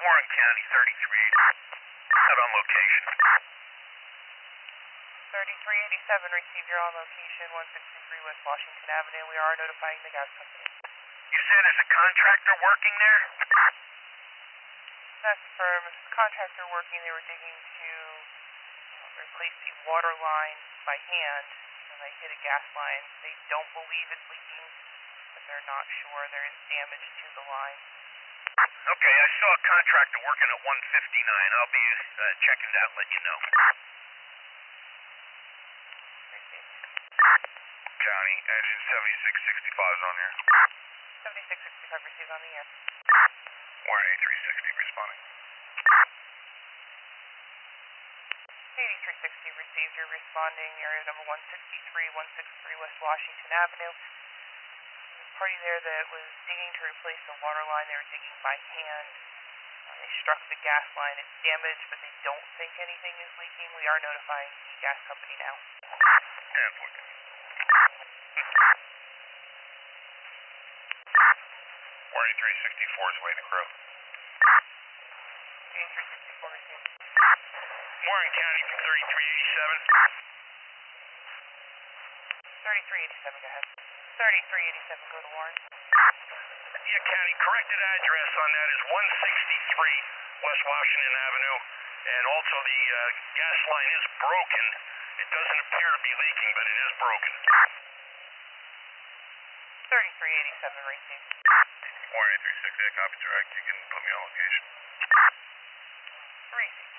Warren County, 33. Out on location. 3387, receive your on location, 163 West Washington Avenue. We are notifying the gas company. You said there's a contractor working there? That's the firm. Contractor working, they were digging to replace the water line by hand, and they hit a gas line. They don't believe it's leaking, but they're not sure. There is damage to the line. Okay, I saw a contractor working at 159. I'll be checking that, let you know. County, engine 7665 is on here. 7665 received on the air. Warren 8360 responding. 8360 received. You're responding. Area number 163 West Washington Avenue. The party there that was digging to replace the water line, they were digging by hand. They struck the gas line. It's damaged, but they don't think anything is leaking. We are notifying the gas company now. Yeah, Warren 8364 is away the crew. 8364 received. Warren County, 3387. 3387, go ahead. 3387, go to Warren. Yeah, County, corrected address on that is 163 West Washington Avenue, and also the gas line is broken. It doesn't appear to be leaking, but it is broken. 3387, received. Warren 8368, copy direct. You can put me on location. 3